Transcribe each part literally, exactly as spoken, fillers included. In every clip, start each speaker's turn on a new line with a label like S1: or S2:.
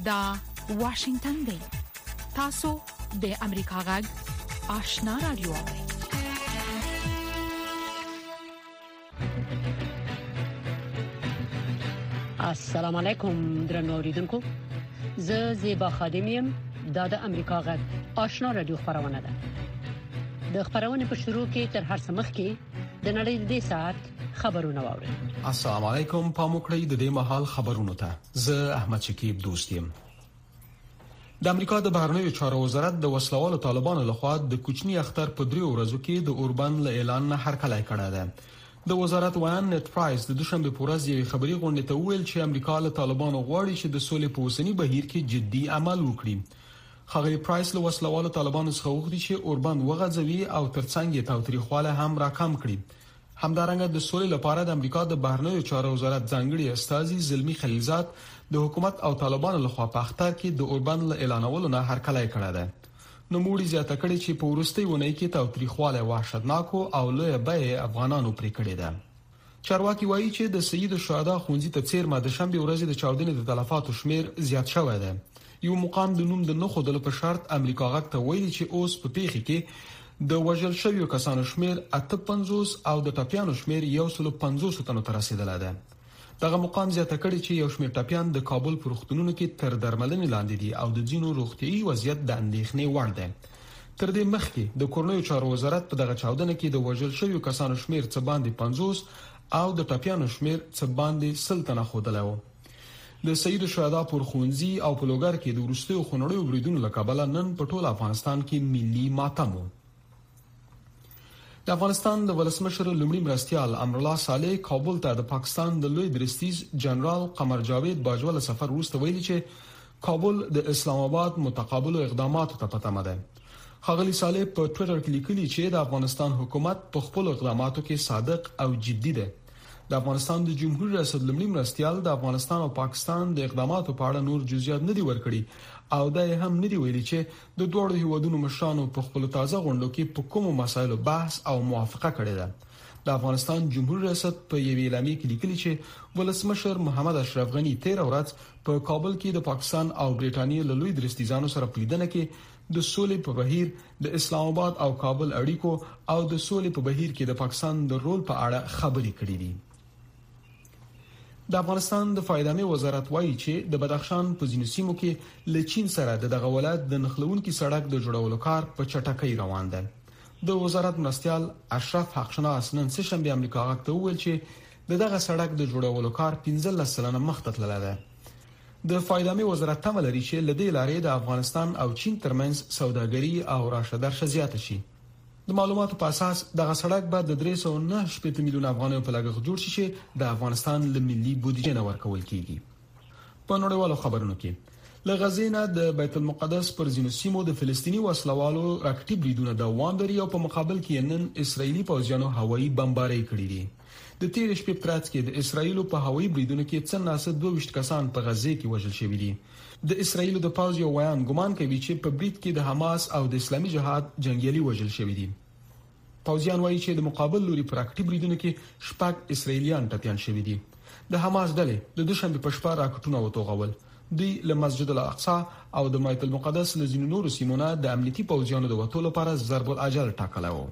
S1: دا واشنگتن دی. تاسو د امریکا غږ آشنا رادیو اورئ.
S2: السلام علیکم درنو اوریدونکو، زه زیبا خادمیم. دا د امریکا غږ آشنا رادیو خبرونه ده. د خبرونه په شروع کې تر هر څه مخکې د نړۍ د دې ساعت خبرونه واورئ.
S3: السلام علیکم، پاموکړی د دې مهال خبرونه ته. زه احمد شکیب دوست یم. د امریکا د بهرنیو چارو وزارت د وسلوالو طالبانو لخوا د کوچنی اختر په دریو ورځو کې د اوربند له اعلان نه هرکلی کړی دی. د وزارت ویان نت پرایس د دوشنبه په ورځ یوه خبري غونډه ته ویل چې امریکا له طالبانو غواړي چې د سولې په اوسنی بهیر کې جدي عمل وکړي. خغلی پرایس له وسلوالو طالبانو څخه وغوښتي چې اوربند وغځوي او ترڅنګ یې تاوتریخواله هم راکم کړي. همدارنګه د سولې لپاره د امریکا د بهرنیو چارو وزارت ځانګړي استازي زلمی خلیلزاد د حکومت او طالبانو لخوا په اختر کې د اوربند له اعلانولو نه هرکلی کړی دی. نو موږ زیاته کړی چې په ورستۍ ونې کې تاوتریخواله وحشتناک او لوی به افغانانو پرې کړی دی. چارواکي وایي چې د سید الشهدا خونځي ته څیرمه د شنبه ورځ د چاودنې د تلفاتو شمیر زیات شوی دی. یو مقام د نوم د نخو د په شرط امریکا غږ ته ویلي چې اوس په پیښه کې د وژل شویو کسانو شمیر اته پنځوس او د ټاپیانو شمیر یو سل پنځوس تنو ته رسیدلی دی. دغه مقام زیاته کړی چې یو شمیر ټاپیان د کابل په روغتونونو کې تر درملنې لاندې دي او د ځینو روغتيایي وضعیت د اندېښنې وړ دی. تر دې مخکې د کورنیو چارو وزارت په دغه چاودنه کې د وژل شویو کسانو شمیر څه باندې پنځوس او د ټاپیانو شمیر څه باندې سل تنه خوده و. د سید الشهدا پر خونځي او په لوګر کې د ورستیو خنړیو بریدونو له کبله نن په ټول افغانستان کې ملي ماتم و. د افغانستان د ولسمشر لومړي مرستيال امرالله صالح کابل ته د پاکستان د لوی درستیز جنرال قمر جاوید باجوال سفر وروسته ویلي چې کابل د اسلام آباد متقابل اقداماتو ته پته ده. خغلی صالح په ټوئیټر کې لیکلي چې د افغانستان حکومت په خپل اقداماتو کې صادق او جدي ده. د افغانستان د جمهوریت ریاست لومړي مرستيال د افغانستان او پاکستان د اقداماتو په اړه نور جزئیات نه دي ورکړي او دا هم نه دی ویلي چې د دوه هیوادونو مشرانو په خپل تازه غونډو کې په کومو مسایلو بحث او موافقه کړې ده. د افغانستان جمهوریت ریاست په یوه اعلامیه کې لیکلي چې ولسمشر محمد اشرف غنی تیر ورځ په کابل کې د پاکستان او برېټانیا له لوی درستیزانو سره پلیدنه کې د سولې په بهیر د اسلام آباد او کابل اړیکو او د سولې په بهیر کې د پاکستان د رول په اړه خبرې کړې دي. د افغانستان د فایدامي وزارت وایي چې د بدخشان په ځینو سیمو کې له چین سره د دغه ولایت د نښلونکي سړک د جوړولو کار په چټکۍ روان دی. د وزارت مرستيال اشرف حقشناس نن سه شنبه امریکا غږ ته وویل چې د دغه سړک د جوړولو کار پنځلس سلنه مخته تللی دی. د فایدامي وزارت تمه لري چې لدې لارې د افغانستان او چین ترمنځ سوداګري او راشه درشه زیاته شي. د معلوماتو په اساس دغه سړک به د درې سوه نه شپږ میلیون افغانیو په لګښت جوړ شي چې د افغانستان له ملي بودیجې نه ورکول کیږي. په نړیوالو خبرونو کې له غزې نه د بیت المقدس پر ځینو سیمو د فلسطینی وسلوالو راکټي بریدونه دوام لري او په مقابل کې نن اسرایلی پوځیانو هوایي بمبارۍ کړې دي. د تیر شپې په ترڅ کې د اسرایلو په هوایي بریدونو کې څن ناسه دوه ویشت کسان په غزې کې وژل شوي دي. د اسرایلو د پوځ یو ویان ګمان کوي چې په برید کې د حماس او د اسلامي جهاد جنگیالي وژل شوي دي. پوځیان وایي چې د مقابل لوري پر راکټي بریدونو کې شپږ اسرایلیان ټپيان شوي دي. د حماس ډلې د دوشنبه په شپه راکټونه وتوغول. دوی له مسجد الاقصی او د بیت المقدس له ځینو نورو سیمونو د امنیتي پوځیانو د وټولو لپاره ضرب الاجل ټاکلی و.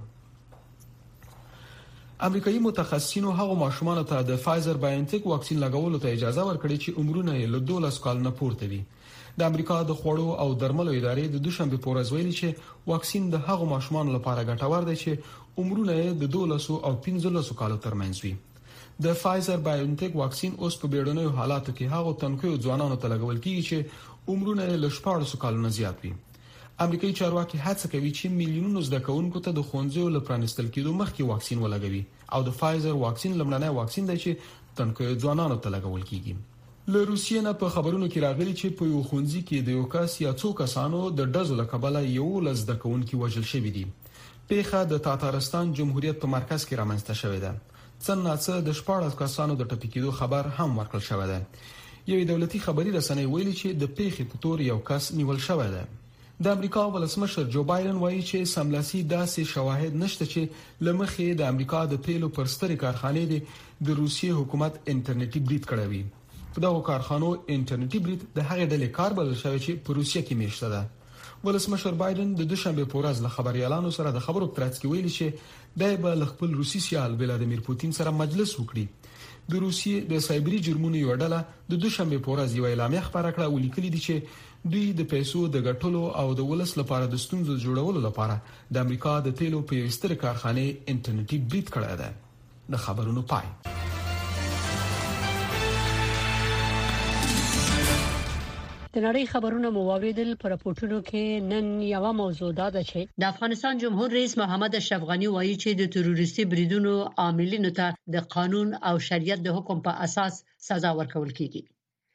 S3: امریکایي متخصصینو هغو ماشومان ته د فایزر بایونټیک واکسین لګولو ته اجازه ورکړې چې عمرونه یې له دولس کال نه پورته وي. د امریکا د خوړو او درملو ادارې د دوشنبه په ورځ ویلي چې واکسین د هغو ماشومان لپاره ګټور دی چې عمرونه یې د دولس او پنځلس کالو ترمنځ وي. د فایزر بایونټیک واکسین اوس په بیړنیو حالاتو کې هغو تنکیو ځوانانو ته لګول کیږي چې عمرونه یې له شپږ کالو نه زیات وي. امریکایي چارواکي هڅه کوي چې میلیونونو زده کوونکو ته د ښوونځیو له پرانستل کېدو مخکې واکسین ولګوي او د فایزر واکسین لمړنی واکسین دی چې تنکیو ځوانانو ته لګول کیږي. له روسیې نه په خبرونو کې راغلي چې په یو ښوونځي کې د یو کس یا څو کسانو د ډزو له کبله یو لس زده کوونکي وژل شوي دي. پیښه د تاتارستان جمهوریت په مرکز کې رامنځته شوې ده. څن ناڅه د شپږ کسانو د ټپي کېدو خبر هم ورکړل شوی دی. یو دولتي خبري رسنۍ ویلي چې د پیښې په تور یو کس نیول شوی دی. د امریکا ولسمشر جو بایدن وایي چې سملاسي داسې شواهد نشته چې لمخې د امریکا د تیلو پر سترې کارخانې د روسیې حکومت انټرنیټي برید کړی وي. په دغه کارخانو انټرنیټي برید د هغې ډلې کار بلل شوی چې په روسیه کې میشته ده. ولسمشر بایدن د دوشنبه په ورځ له خبريالانو سره د خبرو ترڅ کې ویلي چې د به خپل روسي سیال ولادیمیر پوتین سره مجلس وکړي. د روسیې د سایبری جرمونو یو ډله د دوشنبه په ورځ یو اعلامیه خبره کړه او لیکلي دي چې دوی د پیسو د ګټلو او د ولس لپاره د ستونزو جوړولو لپاره د امریکا د تیلو په یو ستر کارخانه انټرنیټي برید کړی دی. د خبرونو پای.
S2: د نړۍ خبرونه مو واوریدل. پر راپورټونو کې نن یو موضوع ده چې د افغانستان جمهور رئیس محمد اشرف غنی وایي چې د تروریستي بریدونو عاملینو ته د قانون او شریعت د حکم په اساس سزا ورکول کیږي.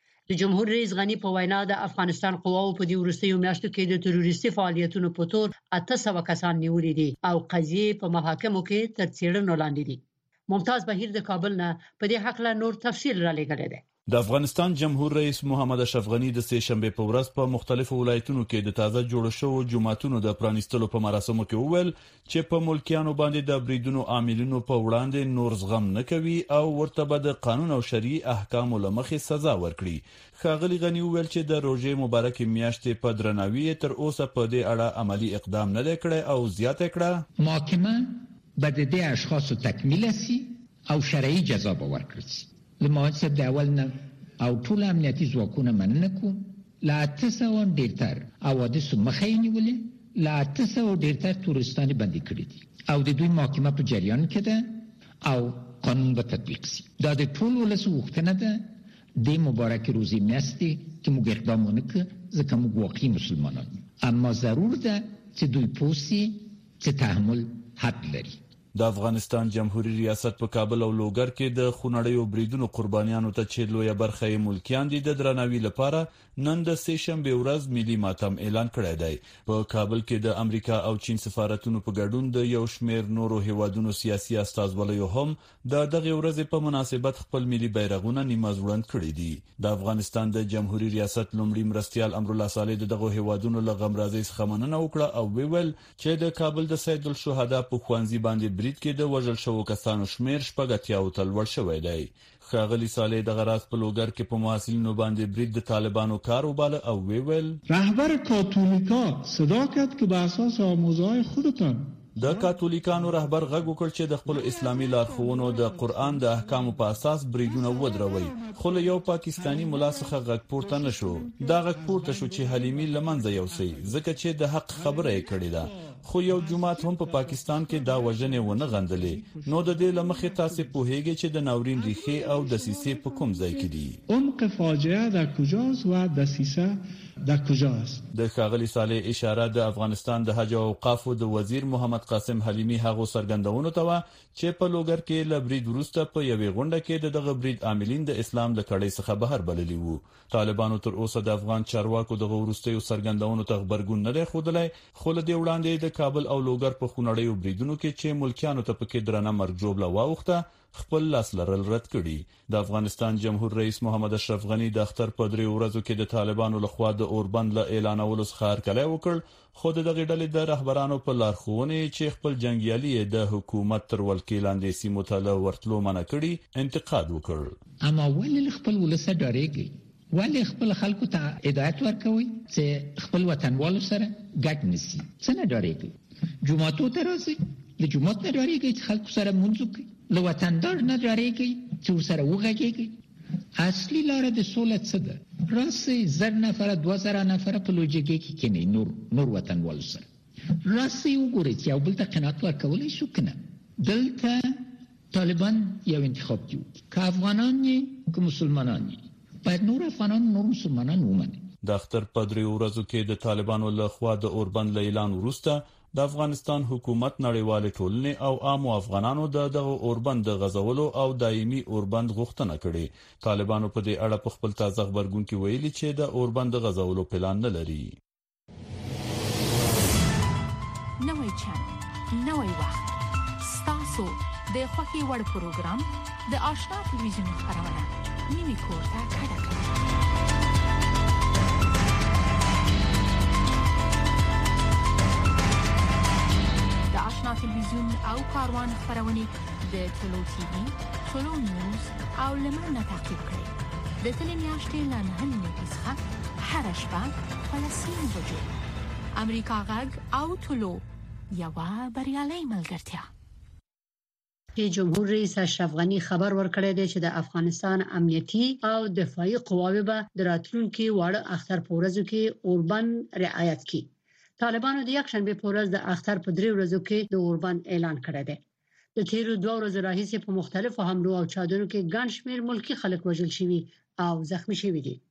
S2: د جمهور رئیس غنی په وینا د افغانستان قواو په دې وروستیو میاشتو کې د تروریستي فعالیتونو په تور اته سوه کسان نیولې دي او قضیې په محاکمو کې تر څېړنې لاندې دي. ممتاز بهیر د کابل نه په دې حق له نور تفصیل را لګړي دي.
S4: د افغانستان جمهور رئیس محمد اشرف غنی د سه شنبه په ورځ په مختلفو ولایتونو کې د تازه جوړ شوو جماعتونو د پرانیستلو په مراسمو کې وویل چې په ملکیانو باندې د بریدونو عاملینو په وړاندې نور زغم نه کوي او ورته به د قانون او شرعي احکامو لمخې سزا ورکړي. ښاغلي غنی وویل چې د روزې مبارکې میاشتې په درناوي تر اوسه په دې اړه عملی اقدام نه کړي او زیاته کړه
S5: محاکمه به د دې اشخاصو تکمیل شي او شرعي جزا به ورکړي. لمحاصل د اول نه او ټول امنیتي ځواکونه مننه کوم لا تاسو ډیرتر حوادث مخې نیولې لا تاسو ډیرتر تورستاني باندې کړی دي او د دوی محاکمه په جریان کې ده او قانون به تطبیق شي. دا د ټول ولس غوښتنه ده د مبارک روزي میاشتې چې موږ اقدام ونکړو ځکه موږ واقعي مسلمانان یو اما ضرور ده چې دوی پوسي چې تحمل حد لري.
S4: د افغانستان جمهوریت ریاست په کابل او لوګر کې د خونړیو بریدونو قربانیانو ته چې لویه برخه یې ملکیان دي د درناوي لپاره نن د سه شنبه ورځ ملي ماتم اعلان کړی دی. په کابل کې د امریکا او چین سفارتونو په ګډون د یو شمېر نورو هیوادونو سیاسي استازولیو هم د دغه ورځې په مناسبت خپل ملي بیرغونه نیمه ځوړند کړي دي. د افغانستان د جمهوریت ریاست لومړي مرستیال امرالله صالح دغه هیوادونو له غمرازۍ څخه مننه وکړه او ویل چې د کابل د سید الشهدا په خوانزي باندې برید کې د وژل شوو کسانو شمیر شپږ اتیا ته لوړ شوی دی. ښاغلي صالح دغه راز په لوګر کې په محصلینو باندې برید د طالبانو کار وباله او ویل
S6: رهبر کاتولیکا صدا کرد که به اساس آموزهای خودتان
S4: د کاتولیکانو رهبر غږ وکړ چې د خپل اسلامي لارښوونو د قرآن د احکامو په اساس بریدونه ودروي. خو له یو پاکستانی ملا څخه غږ پورته نشو. دا غږ پورته شو چې حلیمي لمنځه یوسي ځکه چې د حق خبره یې کړې ده. خو یو جماعت هم په پاکستان کې دا وژنې ونه غندلې. نو د دې لمخې تاسو پوهیږئ چې د ناورین ریښې او دسیسې په کوم ځای کې دي.
S6: عمق فاجعه در کجاست و دسیسه در کجاست.
S4: د ښاغلي صالح اشاره د افغانستان د حج او اوقافو د وزیر محمد قاسم حلیمي هغه سرګندونو ته چې په لوګر کې ل برید وروسته په یوې غونډه کې دغه برید عاملین د اسلام د کړۍ څخه بهر بللی وو. طالبانو تر اوسه د افغان چارواکو دغه وروستیو سرګندونو ته خبرګون نه خوده، خو له دې وړاندې د کابل او لوګر په خونړیو بریدونو کې چې ملکیانو ته پکې درنه مرګ جوړه واوخته خپل لاس لرل رد کړي. د افغانستان جمهور رئیس محمد اشرف غنی د اختر په درې ورځو کې د طالبانو لخوا د اوربند له اعلانولو څخه هرکلی وکړ، خو د دغه ډلې د رهبرانو په لارښوونې چې خپل جنگیالي د حکومت تر ولکې لاندې سیمو ته له ورتلو منع کړي انتقاد وکړ.
S5: اما ولې خپل ولسه ډارېږي؟ ولې خپل خلکو ته هدایت ورکوي چې خپل وطنوالو سره ګډ نشي؟ څنګه ډارېږي؟ جمعاتو ته راځي، له جمعات نه ډارېږي چې خلکو سره مونځ وکړي، له وطندار نه ډارېږي چې ورسره وغږېږي. اصلي لاره د سولې څه ده؟ راسي زر نفره دوه زره نفره په لوجګي کې کېني نور نور وطنوالو سره راسي وګورئ چې یو بل ته قناعت ورکولی شو کنه. دلته طالبان یو انتخاب دیو که افغانان یې که مسلمانان یې باید نور افغانان نور مسلمانان ومني.
S4: د اختر په درې ورځو کې د طالبانو له خوا د اوربند له اعلان وروسته د افغانستان حکومت نړیوالې ټولنې او عامو افغانانو د دغه اوربند د غزولو او دایمي اوربند غوښتنه کړې. طالبانو په دې اړه په خپل تازه خبرګون کې ویلي چې د اوربند د غزولو پلان نه لري.
S1: نوې چانل، نوې وخت، ستاسو د خوښي وړ پروګرام د آشنا ټلویزیون خبرونه مینی کورته کډه کړه. آشنا تلویزیون او کاروان خبرونه د ټولو ټي وي، ټولو نیوز او لمنه تعقیب کړئ. د تلې میاشتې له نهه نیمې څخه هره شپه په لسین بجو. امریکا غږ او ټولو یوه بریالۍ ملګرتیا.
S2: جمهور رئیس اشرف غنی خبر ورکړی دی چې د افغانستان امنیتي او دفاعي قواوې به د راتلونکي واړه اختر په ورځو کې اوربند رعایت کړي. طالبانو د یکشنبه په ورځ د اختر په درې ورځو کې د اوربند اعلان کړی دی. د تیرو دوه ورځو راهیسې په مختلفو حملو او چاودنو کې ګڼ شمېر ملکی خلک وژل شوي او زخمی شوي دي.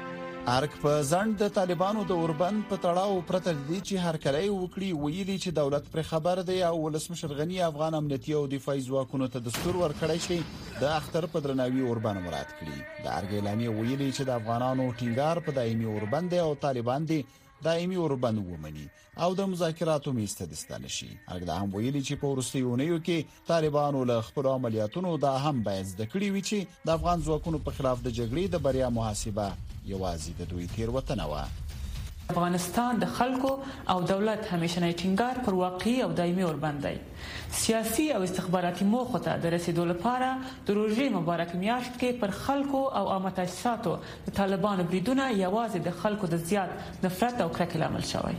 S7: ارګ په ځند د طالبانو د اوربند په تړاو پرته دي چې هر کله وکړي ویلي چې دولت پر خبر دی او ولسمشر غنی افغان امنیتي او دفاعي ځواکونو ته دستور ورکړی شي د اختر په درناوي اوربند مراد کړي. د ارګ اعلامیه ویلي چې د افغانانو ټینګار په دایمي اوربند او طالبان دي دایمي اوربند ومني او د مذاکراتو میسته دستانه شي. هغه هم ویلي چې په ورستیونیو کې طالبانو له خپل عملیاتونو دا هم باید د کړي وي چې د افغان ځواکونو په خلاف د جګړې د بریا محاسبه یوازې د دوی تیر وطن و.
S8: افغانستان د خلکو او دولت همیشنی ټینګار پر واقعي او دایمي اوربند دی. سیاسي او استخباراتي موخو ته د رسیدو لپاره د روژې مبارک میاشت کې پر خلکو او عامه تاسیساتو د طالبانو بریدونه یوازې د خلکو د زیات نفرت او کرکې لامل شوی.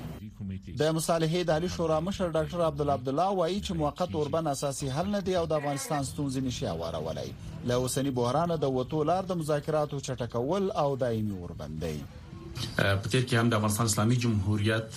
S7: د مصالحې د عالی شورا مشر ډاکټر عبدالله عبدالله وایي چې موقت اوربند اساسي حل نه دی او د افغانستان ستونزې نشي اوارولی. له اوسنی بحران د وټو لار د مذاکراتو چټکول او دایمي اوربند دی.
S9: په تیر کې هم د افغانستان اسلامي جمهوریت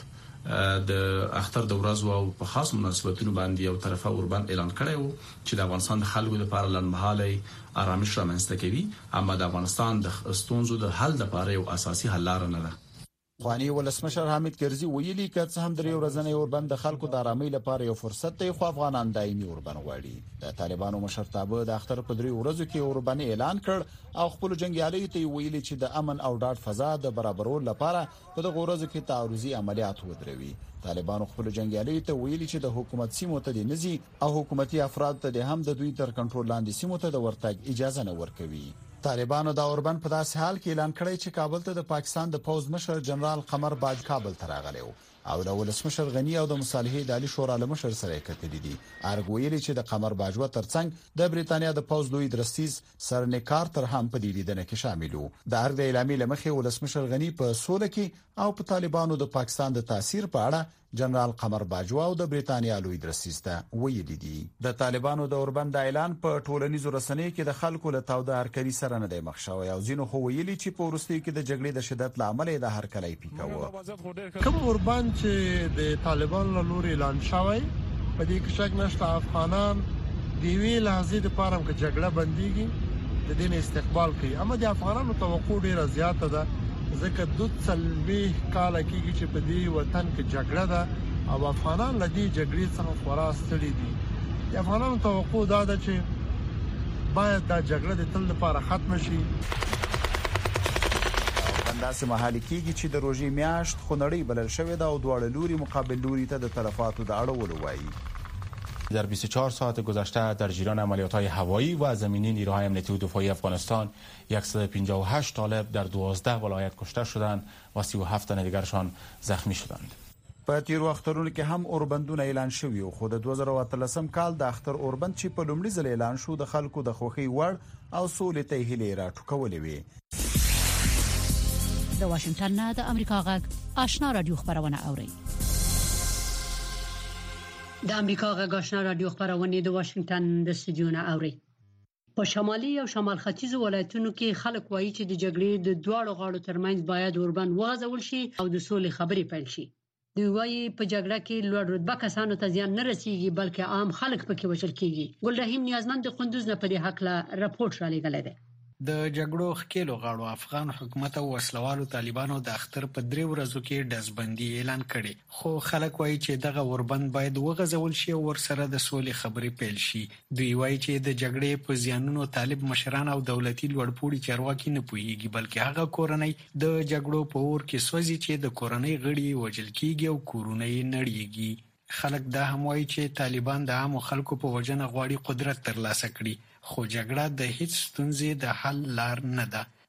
S9: د اختر د ورځو او په خاص مناسبتونو باندې یو طرفه اوربند اعلان کړی و چې د افغانستان د خلکو لپاره لنډمهاله آرامش رامنځته کوي، اما د افغانستان د ستونزو د حل لپاره یو اساسي حل لار نه ده.
S7: افغاني ولسمشر حامد کرزي ویلي چې څه هم درې ورځې اوربند د خلکو د آرامۍ لپاره یو فرصت دی، خو افغانان دایمي اوربند غواړي. د طالبانو مشرتابه د اختر په درې ورځو کې اوربند اعلان کړ او خپل جنگیالیو ته ویلي چې د امن او ډاډ فضا د برابرولو لپاره په دغه ورځو کې تعرضي عملیات ودروي. طالبانو خپل جنگیالیو ته ویلي چې د حکومت سیمو ته د نزي او حکومتي افراد ته هم د دوی تر کنټرول لاندې سیمو ته د ورتګ اجازه نه ورکوي. طالبانو د اوربند په داسې حال کې اعلان کړی چې کابل ته د پاکستان د پوز مشر جنرال قمر باج کابل ته راغلی او د ولسمشر غنی او د مصالحې د عالی شورا له مشر سره کتلې دي. ارګ ویلي چې د قمر باجوه ترڅنګ د بریتانیا د پوز لوی درستیز سر نیکار تر هم په دې لیدنه کې شامل وو. د ارګ د اعلامیې لمخې ولسمشر غنی په سوله کې او په طالبانو د پاکستان د تاثیر په اړه جنرال قمر باجوه او د بریتانیا لوی درستیز ته ویلي دي. د طالبانو د اوربند اعلان په ټولنیزو رسنیو کې د خلکو له تاوده هرکلي سره نه دی مخ شوی او ځینو خو ویلي چې په ورستیو کې د جګړې د شدت لامل د هرکلي پیکاوه.
S6: کوم اوربند چې د طالبانو له لوري اعلان شوی په دې کې شک نشته افغانان دی وی لحظې د پاره کې جګړه بنديږي د دې استقبال کوي، اما د افغانانو توقع ډیره زیاته ده ځکه د څلوي کال کېږي چې په دې وطن کې جګړه ده او افغانان له دې جګړې څخه خورا ستړي دي. د افغانانو توقع دا ده چې باید دا جګړه د تل لپاره ختم شي.
S7: داسې محل کېږي چې د روژې میاشت خونړۍ بلل شوې ده او دواړه لوري مقابل لوري ته د تلفاتو د اړولو وایي.
S10: در بیست و چهار ساعت گذشته در جریان عملیات‌های هوایی و زمینی نیروهای امنیتی و دفاعی افغانستان صد و پنجاه و هشت طالب در دوازده ولایت کشته شدند و سی و هفت تن دیگرشان زخمی شدند.
S7: په تیر وختونو کې هم اوربندونه اعلان شوي او خو د دوه زره او اتلسم کال د اختر اوربند چې په لومړي ځل اعلان شو د خلکو د خوښۍ وړ او سولې ته هیلې راټوکولې وي.
S2: د واشنگټن نه د امریکا غږ آشنا رادیو خبرونه اوري. د امریکا غږ آشنا رادیو خبرونه د واشنگټن د استودیو نه اوري. په شمالي او شمال ختیځ ولایتونو کې خلک وایي چې د جګړې د دواړو غاړو ترمنځ باید اوربند وغځول شي او د سولې خبرې پیل شي. دوی وایي په جګړه کې لوړ رتبه کسانو ته زیان نه رسیږي بلکې عام خلک پکې وژل کیږي. ګلرحیم نیازمند د قندوز نه په دې حق لا راپورټ را لېږلی دی.
S11: د جګړو ښکېلو غاړو افغان حکومت او وسلوالو طالبانو د اختر په درې ورځو کې ډزبندي اعلان کړي، خو خلک وایي چې دغه اوربند باید وغځول شي او ورسره د سولې خبرې پیل شي. دوی وایي چې د جګړې په زیانونو طالب مشران او دولتي لوړپوړي چارواکي نه پوهیږي بلکې هغه کورنۍ د جګړو په اور کې سوځي چې د کورنۍ غړي وژل کیږي او کورونه یې نړیږي. خلک دا هم وایي چې طالبان د عامو خلکو په وجنه غواړي قدرت ترلاسه کړي، خو جګړه د هیڅ ستونزې د حل لار نه ده.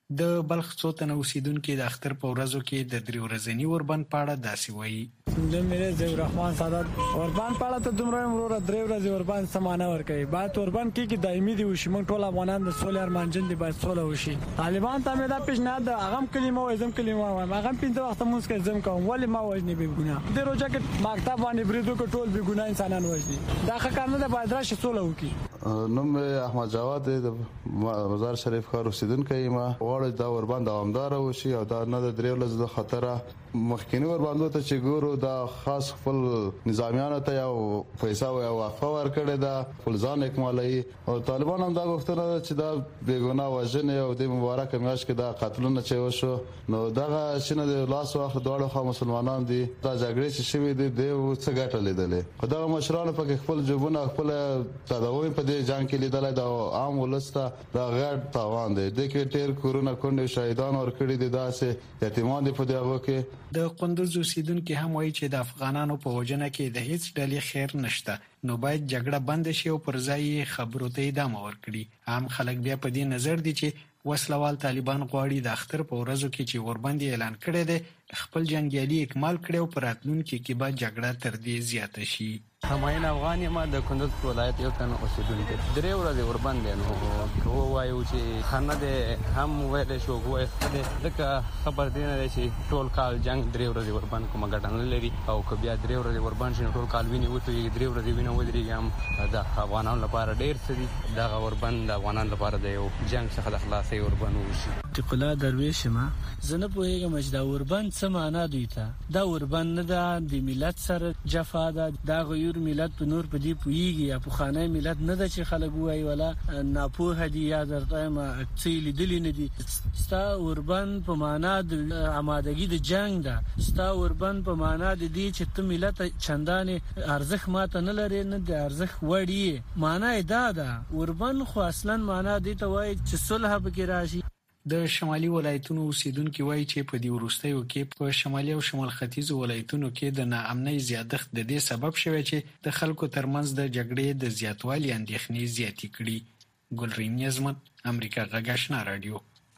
S11: د بلخ څو تنه اوسیدونکو د اختر په ورځو کې د درې ورځنی اوربند پاړه داسې وایي.
S12: د مې زیو رحمان سادات اوربند پاړه ته دومره مرور درې ورځې اوربند سمانه ور کوي. بعد اوربند کې کې دایمي دی وشي. موږ ټول افغانان د سولې ارمانجن دي باید سوله وشي. طالبان ته مې دا پیشنهاد اغم کلمه وای زم کلمه وای اغم پینځه وخت مونږ کې زم کوم ولی ما وجنی به ګناه د روزه کې مکتب باندې بریدو کې ټول به ګناه انسانان وجني. دا ښه نه ده باید راشي سوله وکي.
S13: نوم احمد جواد د مزار شریف ښار اوسیدونکی یم. غواړم دا اوربند دوامدار وشي او دا نه د درې ورځې د خطر مخکینی اوربندو ته چې ګورو دا خاص خپل نظامیانو ته یو پیسې او وقفه ورکړې ده خپل ځان اکمالوي او طالبان هم دا غوښتنه ده چې دا بیګناه وژنې او د مبارک میاشت کې دا قتلونه چې وشو نو دغه شنه د لاس واخله دواړه خوا مسلمانان دي دا جګړې چې شوې دي د څه ګټه لیدلې خو دا مشرانو په خپل جوبونه خپل تداوی په دې جنگ کې لیدل دا عام ولسته دا غیر تاوان دی د کې ټیر کورونا کونډې شهیدان ور کړی دي داسې یتیمان دي په دغه کې.
S11: د قندوز اوسیدونکو هم وایي چې د افغانانو په وجنه کې د هیڅ ډلې خیر نشته نو باید جګړه بند شي او پر ځای خبرو ته ادامه ورکړي. عام خلک بیا په دې نظر دي چې وسلوال طالبان غواړي د اختر په ورځو کې چې اوربند اعلان کړي دي خپل جنگیالي اکمال کړي او پر راتلونکي کې به جګړه تر دې زیاته شي.
S14: هماین افغان یم د کندوز ولایت یو تن اوسیدونکی درې ورځې اوربند دی نو کوو وایو چې خانه ده هم وایي شو کوی ځکه خبر دی نه چې ټول کال جنگ درې ورځې اوربند کومه ګټه نه لري او که بیا درې ورځې اوربند شي ټول کال ویني وته درې ورځې ویني ودرېږي هم د افغانانو لپاره ډېر څه دي دا اوربند د افغانانو لپاره د یو جنگ څخه د خلاصي اوربند وشي.
S15: ټکلا درویش ما زنه پوهیږم چې دا اوربند څه معنا دوی ته دا اوربند نه ده د ملت سره جفا ده دا غیر ملت په نور په دې پویږي یا په خانه ملت نه ده چې خلک وایي ولا ناپوه دي یا درته ما اکثر لیدلی نه دي. ستا اوربند په معنا د آمادګي د جنگ ده ستا اوربند په معنا د دې چې ته ملت چندانې ارزښت ماته نه لري نه د ارزښت وړي معنا دا ده. اوربند خو اصلا معنا دې ته وایي چې صلح به کې راشي.
S11: د شمالي ولایتونو اوسیدونکو وایي چې په دې وروستیو کې په شمالي او شمال ختیځ ولایتونو کې د ناامنۍ زیاتښت د دې سبب شوی چې د خلکو ترمنځ د جګړې د زیاتوالي اندېښنې زیاتې کړي. ګلرین نظمت امریکا غږ آشنا رادیو.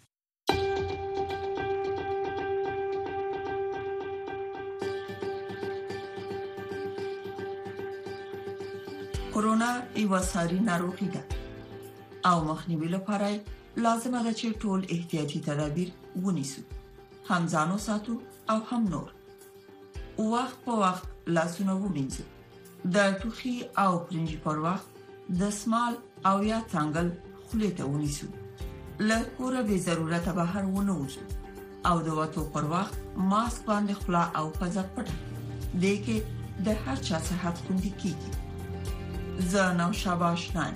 S16: کورونا یو ساري ناروغي ده او مخنیوي لپاره لازمه ده چې ټول احتیاطي تدابیر ونیسو هم ځانو ساتو او هم نور. وخت په وخت لاسونه ومینځو د ټوخي او پرنجي پر وخت د سمال او یا څنګل خولې ته ونیسو له کوره به ضرورت بهر ونه وځو او د وټو پر وخت ماسک باندې خلا او پزه پټه دې کې د هر چا صحت خوندي کیږي. زه نو شاباش نه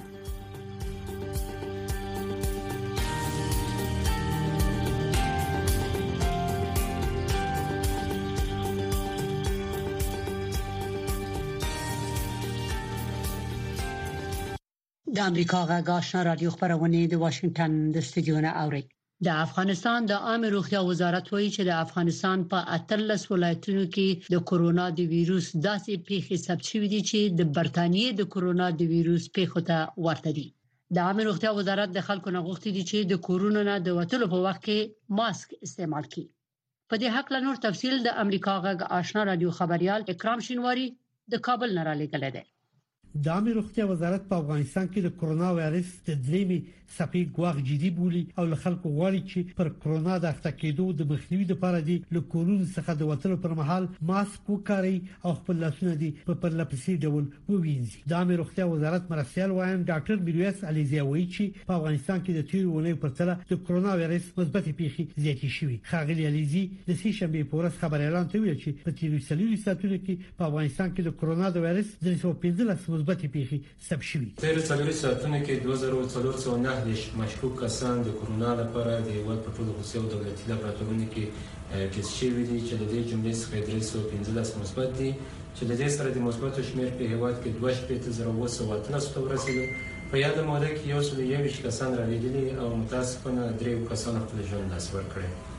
S2: د امریکا غږ آشنا رادیو خبرونه د واشنگټن د استودیو نه اوري. د افغانستان د عامه روغتیا وزارت وایي چې د افغانستان په اتلس ولایتونو کې د کورونا د وایروس داسې پیښې ثبت شوې دي چې د برتانیې د کورونا د وایروس پیښو ته ورته دي. د عامه روغتیا وزارت د خلکو نه غوښتي دي چې د کورونا نه د وټلو په وخت کې ماسک استعمال کړي. په دې حق له نور تفصيل د امریکا غږ آشنا رادیو خبريال اکرام شینواری د کابل نه را لېږل دي.
S17: د عامه روغتیا وزارت په افغانستان کې د کورونا وایرس د دلیمي صفي ګواغ جدي بولی او له خلکو غواړي چې پر کورونا د اخته کېدو د مخنیوي لپاره دي له کورونو څخه د وټلو پر مهال ماسک وکاري او خپل لاسونه دي په پرلپسې ډول ووینځي. د عامه روغتیا وزارت مرستيال وایم ډاکټر میرویس علیزی وایي چې په افغانستان کې د تیر ونې پر تله د کورونا وایرس مثبت پیښې زیاتې شوې. خاغلی علیزی د سې شنبه په ورځ خبر اعلان کړی چې په تیر څلورو ساعتونو کې په افغانستان کې د کورونا د وایرس د درې سوه پنځلس مثبت پیښې ثبت شوې.
S18: تیر څلورو ساعتونو کې دوه زره څلور سوه نهه مشکوک کسان د کورونا لپاره د هیواد په ټولو خصوصي او دولتي لابراتوارونو کې کیس شوي دي چې د دې جملې څخه درې سوه پنځلس مثبت دي چې د دې سره د مثبتو شمېر په هیواد کې دوه شپېته زره اوه سوه اتلس ته ورسېدل. په یاده موده کې یو سل یوویشت کسان رالیدلي او متاسفانه درې کسان خپل ژوند لاس ورکړی.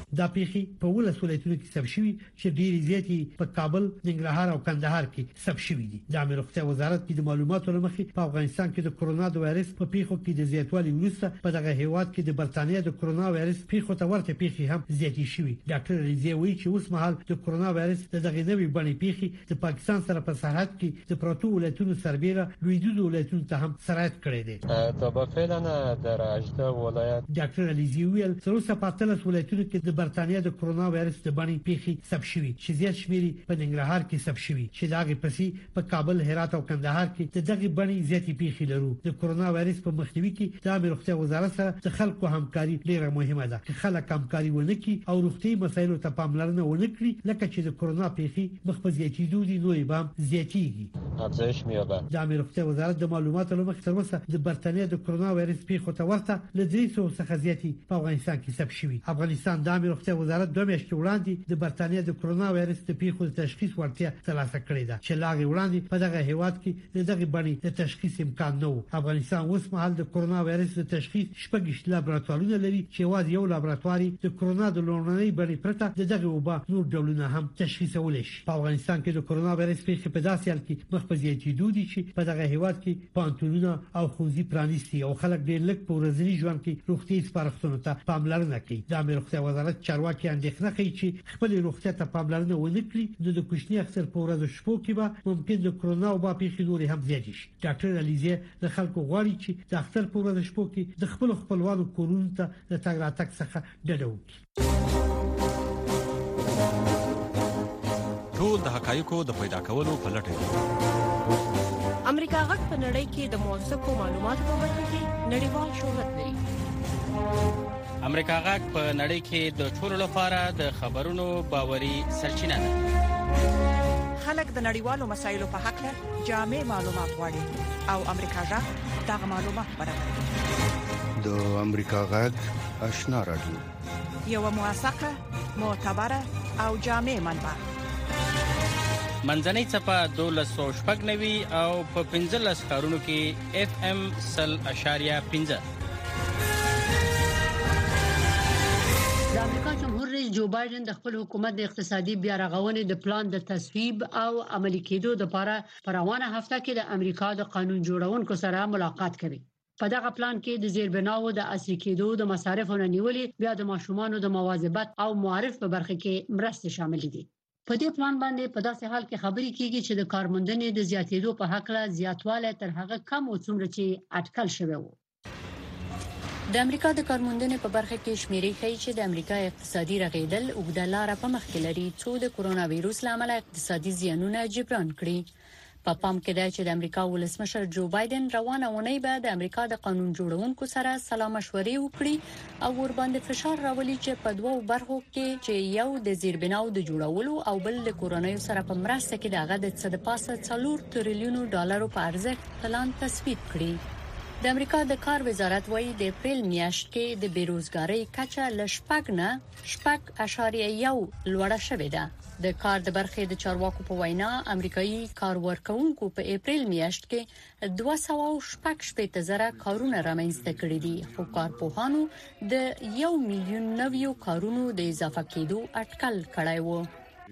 S17: دا پیخي په ولس ولایتونو کې ثبت شوی چې ډېری زیاتې په کابل، ننګرهار او کندهار کې ثبت شوی دي. د امیر روغتیا وزارت د معلوماتو لمخې په افغانستان کې د کرونا د وایرس په پیښو کې د زیاتوالي وروسته په دغه هیواد کې د برتانیا د کرونا وایرس پیښو ته ورته پیښې هم زیاتې شوې. ډاکټر علیزی وایي چې اوس مهال د کرونا وایرس د دغه نوې بڼې پیښې د پاکستان سره په سرحد کې د پروتو ولایتونو سربېره لویدیځ ولایتونو ته هم سرایت کړی دی.
S19: تا فعلا در اجده ولایت
S17: ډاکټر علیزی ویل سروسه په اتلس ولایتونو کې د برتانیا د کرونا وایرس د بڼې پیښې ثبت شوې چې زیات شمیر په ننګرهار کې ثبت شوې چې دغه پسې په کابل، هرات او کندهار کې د دغه بڼې زیاتې پیښې لرو. د کرونا وایرس په مخنیوي کې د امیر روغتیا وزارت سره د خلکو همکاري ډیره مهمه ده. چې خلک همکاري ونه کړي او روغتي مسایلو ته پاملرنه ونه کړي لکه چې د کرونا پیښې مخ په زیاتېدو دي نو یې بام زیاتېږي
S19: افزایش می‌یابد.
S17: د امیر روغتیا وزارت د معلوماتو لمخې تر اوسه د برتانیا د کرونا وایرس پیښو ته ورته ل درې سوه څخه زیاتې په افغانستان کې ثبت شوي. افغانستان د امیر روغتیا وزارت دوه میاشتې وړاندې د برتانیا د کرونا وایرس د پیښو د تشخیص وړتیا ترلاسه کړې ده چې لاغي وړاندې په دغه هیواد کې د دغه بڼې د تشخیص امکان نه و. افغانستان اوس مهال د کرونا وایرس د تشخیص شپږ لابراتوارونه لري چې واځ یو لابراتواري د کرونا د لومړنۍ بڼې پرته د دغه وبا نور ډولونه هم تشخیصول شي. په افغانستان کې د کرونا وایرس پیښې په داسې حال کې مخ په زیاتېدو دي چې په دغه هیواد کې پانتونونه او ښوونځي پرانیستي او خلک ډېر لږ په ورځني ژوند کې روغتي سپارښتنو ته پاملرنه کوي. د امیر روغتیا وزارت چارواکي اندېښنه کوي چې خپل روغتیا ته پاملرنه ونه کړي نو د کوچني اکثر په ورځو شپو کې به ممکن د کرونا وبا پیښې نور هم زیات شي. ډاکټر علیزی د خلکو غواړي چې د اختر په ورځو شپو کې د خپل خپلوانو کورونو ته د تګ راتګ څخه ډډه وکړي.
S20: ټول د حقایقو د پیدا کولو په لټه دي.
S21: امریکا غټ په نړۍ کې د موثقو معلوماتو په برخه کې نړیوال شهرت لري.
S22: امریکا غټ په نړۍ کې د ټولو لپاره د خبرونو باوري سرچینه ده.
S23: خلک د نړیوالو مسایلو په حق له جامع معلومات غواړي او امریکا غټ دغه معلومات برابروي.
S24: د امریکا غټ آشنا رادیو
S23: یو موثقه، معتبره او جامع منبع.
S22: منځنۍ چپه دولس سوه شپږ نوي او په پنځلس ښارونو کې اف ام سل اشاریه پنځه.
S2: د امریکا جمهور رئیس جو بایدن د خپل حکومت د اقتصادي بیا رغونې د پلان د تصویب او عملي کېدو لپاره په روانه هفته کې د امریکا د قانون جوړونکو سره ملاقات کوي. په دغه پلان کې د زیربناو د اصلي کېدو د مصارفو نه نیولې بیا د ماشومانو د مواظبت او معرف په برخه کې مرستې شامل دي. په دې پلان باندې په داسې حال کې خبرې کیږي چې د کارموندنې د زیاتېدو په حق له زیاتواله تر هغه کم او څومره چې اټکل شوی و. د امریکا د کارموندنې په برخه کې شمیرې ښیي چې د امریکا اقتصادي رغیدل اوږده لاره په مخ کې لري څو د کرونا وایروس لامل اقتصادي زیانونه جبران کړي. په پام کې ده چې د امریکا ولسمشر جو بایدن روانه اونۍ به د امریکا د قانون جوړونکو سره سلا مشورې وکړي او ور باندې فشار راولي چې په دوو برخو کې چې یو د زیربناو د جوړولو او بل د کورونایي سره په مرسته کې دغه د څه د پاسه څلور تریلیون ډالرو په ارزښت پلان تصویب کړي. د امریکا د کار وزارت وايي د اپریل میاشت کې د بیروزګاری کچه ل شپږ نه شپږ اعشاریه یو لوړه شوې ده. د کار د برخې د چارواکو په وینا امریکایي کارورکونکو په اپریل میاشت کې دوه سوه شپږ شپېته زره کارونه رامنځته کړي دي خو کارپوهانو د یو میلیون نویو کارونو د اضافه کېدو اټکل کړی و.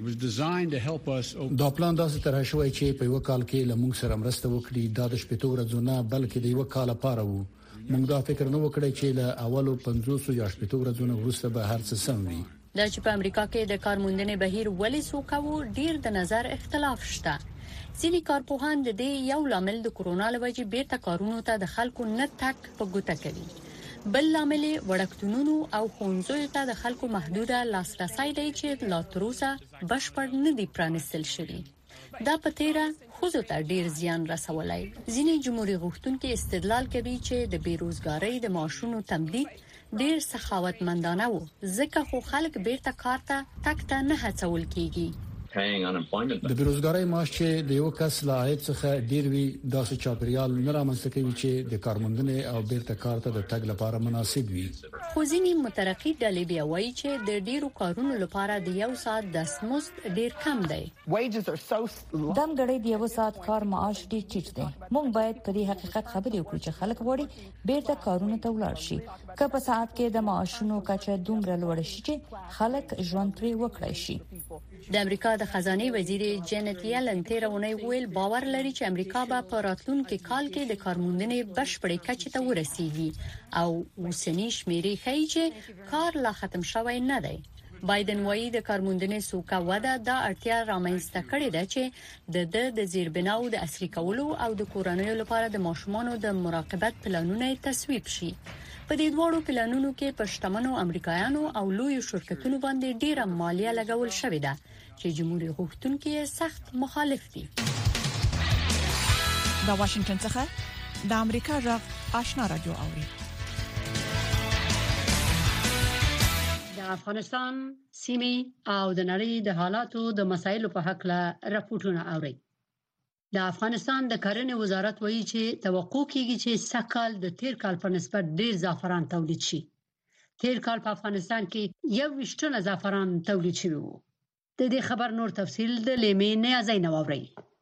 S25: دا پلان داسې طرح شوی چې په یو کال کې لمونږ سره مرسته وکړي دا د شپږ ورځې نه بلکې د یو کال لپاره وو. موږ دا فکر نه وکړی چې له اولو پنځوس یا شپږ ورځې وروسته به هر څه سم وي.
S2: دا چې په امریکا کې د کارموندنې بهیر ولې سوکاوه ډیر د نظر اختلاف شته. ځینې کارپوهان د دې یو لامل د کرونا لوجې بیرته کارونو ته د خلکو نه تک په ګوته کوي. بل لامل وړکتونونو او ښوونځیو ته د خلکو محدوده لاسرسي دی چې لا تر اوسه بشپړ نه دی پرانیستل شوی. دا په تیره خوځو ته ډیر زیان رسولای. ځینې جمهوریت غوښتونکي استدلال کوي چې د بیروزګاری د معاشونو تمدید ډیر سخاوتمندانه وو ځکه خو خلک بیرته کار ته تک ته نه هڅول کیږي.
S25: د بیروزګارۍ معاش چې د یو کس له عاید څخه ډیر وي داسې چاپیریال نه رامنځته کوي چې د کارموندنې او بیرته کار ته د تګ لپاره مناسب وي.
S2: خو ځینې مترقي ډلې بیا وایي چې د ډیرو کارونو لپاره د یو ساعت دستمزد ډیر کم دی.
S1: دم غړي د یو ساعت کار معاش ډیر ټیټ دی. موږ باید په دې حقیقت خبرې وکړو چې خلک غواړي بیرته کارونه ته ولاړ شي. که په ساعت کې د معاشونو کچه دومره لوړ شي چې خلک ژوند پرې وکړي شي.
S2: د امریکا د خزانه وزیر جنت یلن تیرونی ویل باور لري چې امریکا به په راتلونکي کال کې د کارموندنې بشپړې کچې ته ورسیږي او اوسنی شمیرې ښیي چې کار لا ختم شوی نه دی. بایدن وایي د کارموندنې سوکه وده د اړتیا رامنځته کړې ده چې د د زیربناو د عصري کولو او د کورنیو لپاره د ماشومانو د مراقبت پلانونه تصویب شي. په دې دوړو پلانونو کې پښتمنو امریکایانو او لوی شرکتونو باندې ډیره مالیه لګول شوې ده چې جمهوریت غوښتونکي سخت مخالف دي.
S23: د واشنگټن څخه د امریکا غږ آشنا رادیو اوري.
S2: د افغانستان سیمې او د نړۍ د حالاتو د مسایلو په حق له راپورټونه اوري. د افغانستان د کرنې وزارت وایي چې توقع کیږي چې سږکال د تیر کال په نسبت ډیر زعفران تولید شي. تیر کال په افغانستان کې یو ویشتونه زعفران تولید شوی وو. د دې خبر نور تفصیل د لیمې نیازي نووري.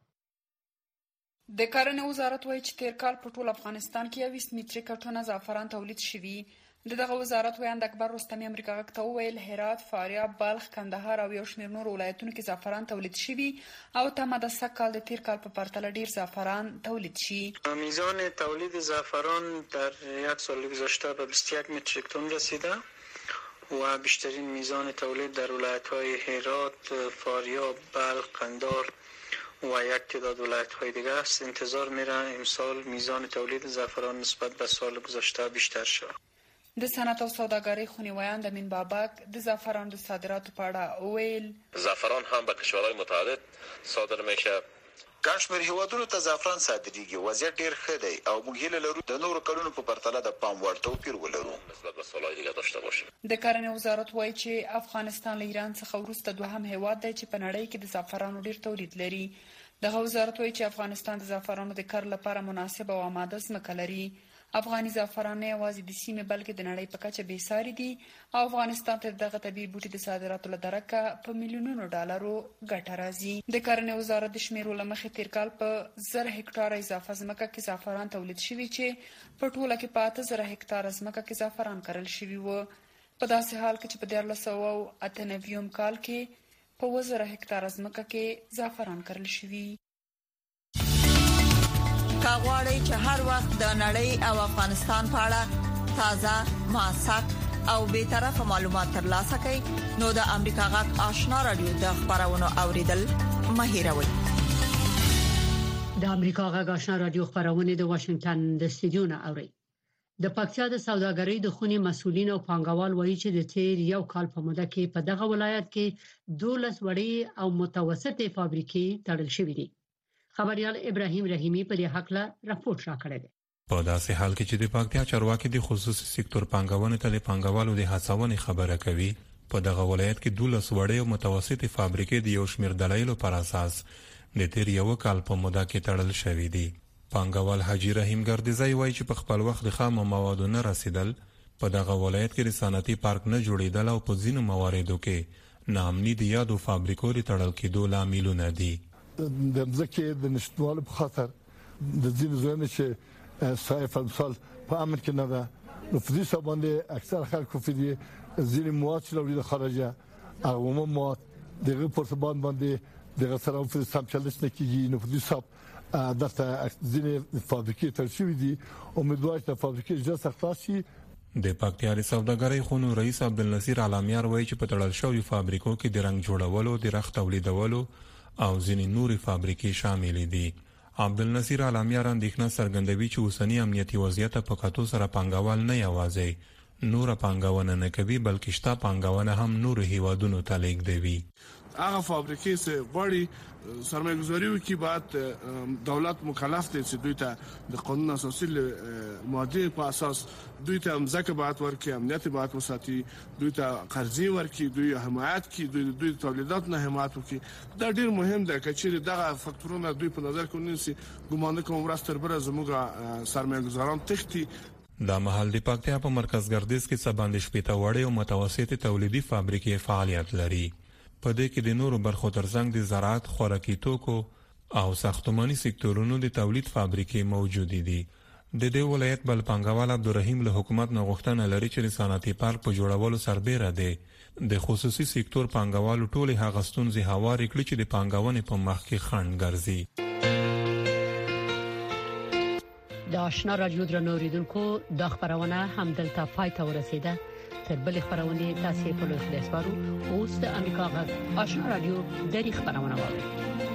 S3: د کرنې وزارت وایي چې تیر کال په ټول افغانستان کې یو متریک ټنه زعفران تولید شوی. دغه وزارت وایي د اکبر رستمی امریکا غږ ته ویل هرات، فاریاب، بلخ، کندهار او یو شمېر نور ولایتونو کې زعفران تولید شوی او تمه ده سږکال د تیر کال په پرتله ډیر زعفران تولید شي.
S4: میزان تولید زعفران در یک سال گذشته به بیست و یک متریک تن رسیده و بیشترین میزان تولید در ولایت‌های هرات، فاریاب، بلخ، قندهار و یک تعداد ولایت‌های دیگر است. انتظار میره امسال میزان تولید زعفران نسبت به سال گذشته بیشتر شود.
S3: د صنعت او سوداګرۍ خونیویان د مین بابک د زعفران د صادراتو په اړه ویل
S5: زعفران هم به کشورهای متعدد صادر میشه.
S8: کشمیر هیوادونو ته زعفران صادریږي. وضعیت ډیر ښه دی او موږ هیله لرو د نورو کلونو په پرتله د پام وړ توپیر ولرو
S5: نسبت به سالهای دیگه داشته باشیم.
S3: د کرنې وزارت وایي چې افغانستان له ایران څخه وروسته دوهم هیواد دی چې په نړۍ کې د زعفرانو ډیر تولید لري. دغه وزارت وایي چې افغانستان د زعفرانو د کار لپاره مناسب او آماده ځمکه لري. افغاني زعفران نه یوازې د سیمې بلکې د نړۍ په کچه بې ساري دي او افغانستان ته دغه طبي بوټي د صادراتو له درکه په میلیونونو ډالرو ګټه راځي. د کرنې وزارت د شمیرو له مخې تیر کال په زر هکټار اضافه ځمکه کې زعفران تولید شوی چې په ټوله کې په اته زره هکټار ځمکه کې زعفران کرل شوی و. په داسې حال کې چې په دیارلس سوه او اته نوي کال کې په اووه زره هکټار ځمکه کې زعفران کرل شوی.
S16: کاغواړی چې هر وخت د نړۍ او افغانستان په اړه تازه، موثق او به طرفه معلومات ترلاسه کړئ نو د امریکا غږ آشنا رادیو د خبرونو اوریدل مه هیروئ.
S2: د امریکا غږ آشنا رادیو خبرونه د واشنگټن د استودیو نه اوري. د پکتیا د سوداګرۍ د خونی مسولین او پانګوال وایي چې د تیر یو کال په موده کې په دغه ولایت کې دولس وړې او متوسطې فابریکې تړل شوې دي. خبريال ابراهيم رحيمي په دې حق له راپورټ راکړی دی.
S26: په داسې حال کې چې د پکتیا چارواکي د خصوصي سکتور پانګونې ته د پانګوالو د هڅونې خبره کوي، په دغه ولایت کې دولس وړې او متوسطې فابریکې د یو شمېر دلایلو پر اساس د تیر یو کال په موده کې تړل شوې دي. پانګوال حاجی رحیم ګردیزی وایي چې په خپل وخت د خام موادو نه رسیدل، په دغه ولایت کې د صنعتي پارک نه جوړېدل او په ځینو مواردو کې ناامني د یادو فابریکو د تړل کېدو لاملونه دي.
S27: د ځکه د نشټوالو په خاطر د ځینو ځایونو چې صایف مثال په امن کې نه ده نو په دې سبب اکثر خلکو په دې ځینې مواد چې لري د خارجه او عموما مواد دغه په ثبات باندې دغه سره په سم چلش نه کیږي. نو په دې سبب دغه ځینې فابریکې تر شوې دي. امیدوار چې فابریکې ژر خلاص شي.
S26: د پکتیا د سوداګرۍ خونو رئیس عبدالنصیر علامیار وایي چې په تړل شوی فابریکو کې د رنګ جوړولو، د رخت تولیدولو او ځینې نورې فابریکې شامل دي. عبدالنصیر علامیار اندېښنه څرګندوي چې اوسنی امنیتي وضعیت په کتو سره پانګوال نه یوازې نور پانګونه نه کوي بلکې شته پانګونه هم نور هیوادونو ته لیږدوي.
S6: هغه فابریکې سه غوړي سرمایه گذاری وکي بعد دولت مکلف دي چې دوی ته د قانون اساسي ماده په اساس دوی ته مزکه بعد ورکي امنیت بعد وساتي دوی ته قرضې ورکي دوی حمایت کوي دوی دوی تولیدات نه حمایت وکي دا ډیر مهم ده چې دغه فاکتورونه دوی په نظر کې ونیسي ګمان کوم ورستر بر زموږه سرمایه گذاران تختی.
S26: دا محل د پکتیا په مرکز ګردیز کې سباند شپېته وړې او متوسطې تولیدي فابریکې فعالیت لري. په دې کې د نورو برخو ترڅنګ د زراعت، خوراکي توکو او ساختماني سکتورونو د تولید فابریکې موجود دي. د دې ولایت بل پنګوال عبدالرحیم له حکومت نه غوښتنه لري چې د صنعتي پارک په جوړولو سربېره دی د خصوصي سکتور پنګوالو ټولې هغه ستونزې هوارې کړي چې د پنګونې په مخ کې خنډ ګرځي.
S2: د آشنا رادیو درنو اوریدونکو د خبرونه هم دلته پای ته ورسیده. تر بل خبرونه تاسو په لوي خلاص وارو اوس د امریکا غږ آشنا رادیو د خبرونه واره